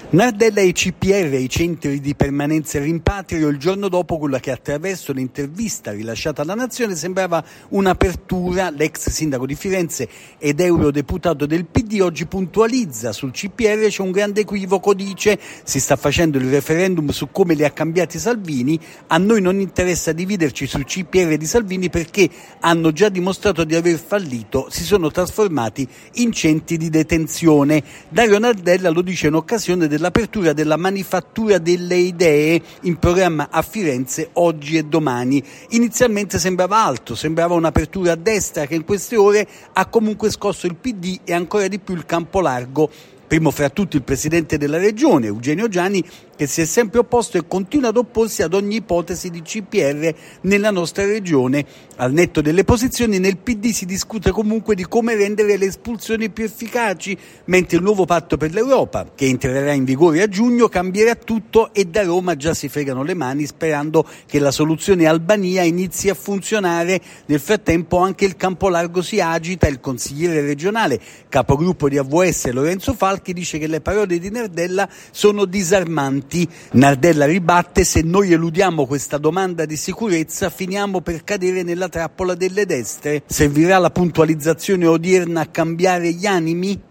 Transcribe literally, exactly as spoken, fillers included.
Nardella e i C P R, i centri di permanenza e rimpatrio, il giorno dopo quella che attraverso l'intervista rilasciata alla Nazione sembrava un'apertura. L'ex sindaco di Firenze ed eurodeputato del P D oggi puntualizza: sul C P R c'è un grande equivoco, dice, si sta facendo il referendum su come li ha cambiati Salvini, a noi non interessa dividerci sul C P R di Salvini perché hanno già dimostrato di aver fallito, si sono trasformati in centri di detenzione. Dario Nardella lo dice in occasione del l'apertura della Manifattura delle Idee in programma a Firenze oggi e domani. Inizialmente sembrava alto, sembrava un'apertura a destra che in queste ore ha comunque scosso il P D e ancora di più il campo largo. Primo fra tutti il presidente della regione, Eugenio Giani, che si è sempre opposto e continua ad opporsi ad ogni ipotesi di C P R nella nostra regione. Al netto delle posizioni, nel P D si discute comunque di come rendere le espulsioni più efficaci, mentre il nuovo patto per l'Europa, che entrerà in vigore a giugno, cambierà tutto e da Roma già si fregano le mani sperando che la soluzione Albania inizi a funzionare. Nel frattempo anche il campo largo si agita. Il consigliere regionale, capogruppo di A V S Lorenzo Falchi, dice che le parole di Nardella sono disarmanti. Nardella ribatte: se noi eludiamo questa domanda di sicurezza finiamo per cadere nella trappola delle destre. Servirà la puntualizzazione odierna a cambiare gli animi?